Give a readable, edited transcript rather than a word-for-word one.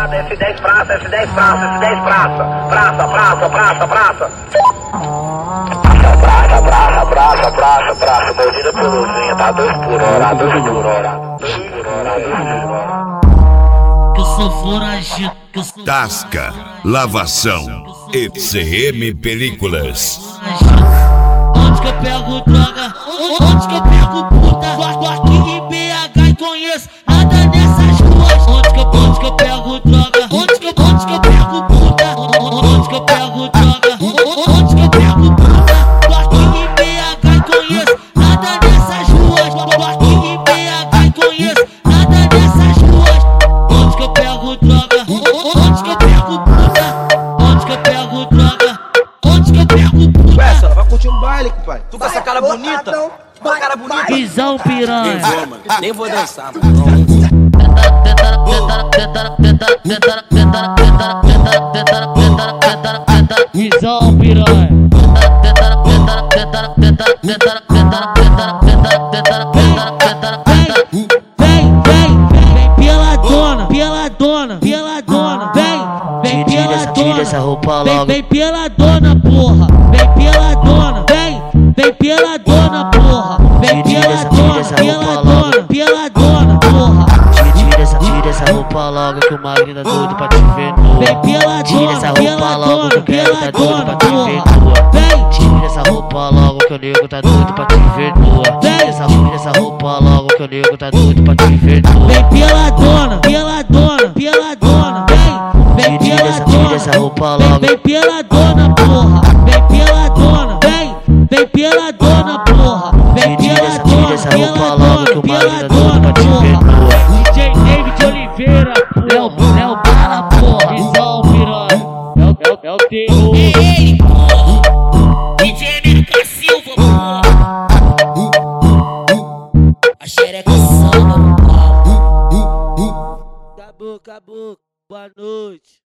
S10 praça, S10 praça, S10 praça. Praça. Praça, mordida por luzinha, tá 2 por hora. Que eu sou foragido, que eu sou Tasca, lavação, ECM Películas. Onde que eu pego droga? Onde que eu pego puta? Tô aqui em BH e conheço nada dessas ruas. Onde que eu pego droga? Onde que eu pego puta? Onde que eu pego droga? Onde que eu pego puta? Tô aqui em BH e conheço nada dessas ruas. Tô aqui em BH e conheço nada dessas ruas. Onde que eu pego droga? Onde que eu pego puta? Onde que eu pego droga? Onde que eu pego puta? Ué, ela vai curtir um baile, compadre. Tu com essa cara bonita? Com a cara bonita? Visão piranha. Nem vou, mano. Nem vou dançar, mano. Visão piranha. Vem peladona, vem peladona, Tira essa roupa logo. vem peladona, porra, vem peladona, vem peladona, porra, vem peladona, porra. Tira essa roupa logo que o Magno tá doido pra te ver nua. Vem Tira essa roupa logo que o Quero tá doido pra te ver porra. nua. Vem, Tira essa roupa logo que o Nego tá doido pra te ver nua. Tira essa roupa logo que o Nego tá doido pra te ver nua. vem peladona, vem Tira essa roupa logo. vem peladona, porra, vem peladona, vem peladona, porra, vem Tira essa roupa logo que o Magno tá doido pra te ver nua. DJ David Oliveira, Léo Bala, porra, Visão piranha, é o terror. Ei, porra, DJ América Silva, porra, a xereca samba no pau. Acabou, boa noite.